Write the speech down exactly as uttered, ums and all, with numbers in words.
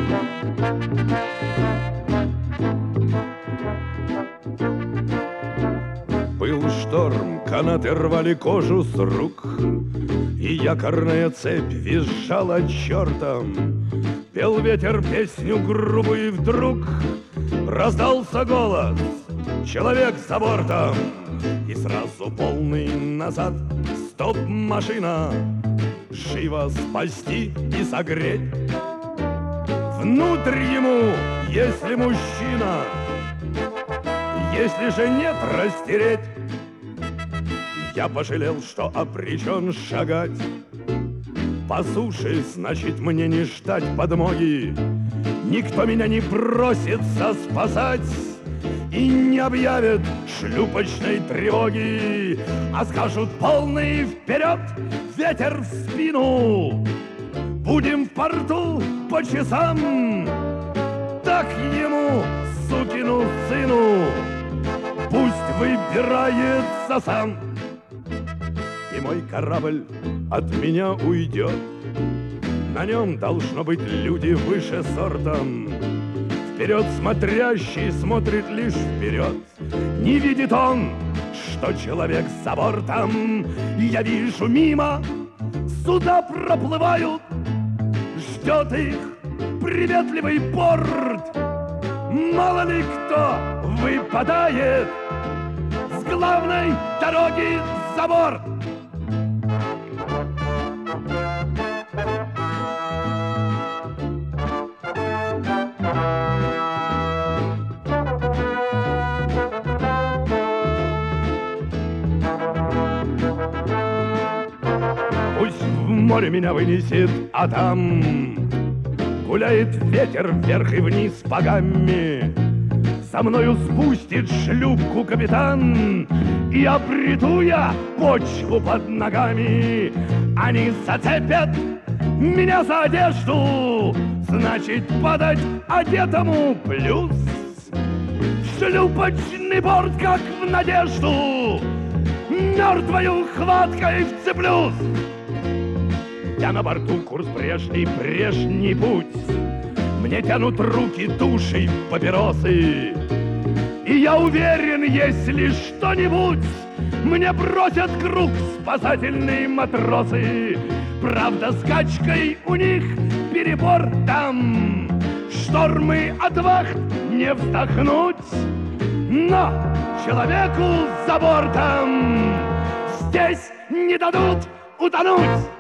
Был шторм, канаты рвали кожу с рук, и якорная цепь визжала чертом. Пел ветер песню грубую, и вдруг раздался голос: человек за бортом! И сразу полный назад. Стоп, машина! Живо спасти и согреть. Внутрь ему, если мужчина, если же нет, растереть. Я пожалел, что обречен шагать по суше, значит, мне не ждать подмоги. Никто меня не бросится спасать и не объявит шлюпочной тревоги, а скажут: полный вперед, ветер в спину, будем в порту по часам. Так ему, сукину сыну, пусть выбирается сам. И мой корабль от меня уйдет, на нем должно быть люди выше сортом. Вперед смотрящий смотрит лишь вперед, не видит он, что человек за бортом. Я вижу мимо, суда проплывают, ждет их приветливый порт. Мало ли кто выпадает с главной дороги за борт. Пусть в море меня вынесет, а там гуляет ветер вверх и вниз по гамме. Со мною спустит шлюпку капитан, и обрету я почву под ногами. Они зацепят меня за одежду, значит, подать одетому плюс. Шлюпочный борт, как в надежду, мертвою хваткой вцеплюсь. Я на борту, курс прежний, прежний путь. Мне тянут руки души папиросы, и я уверен, если что-нибудь мне бросят круг спасательные матросы. Правда, с качкой у них перебор там, штормы от вахт не вздохнуть, но человеку за бортом здесь не дадут утонуть.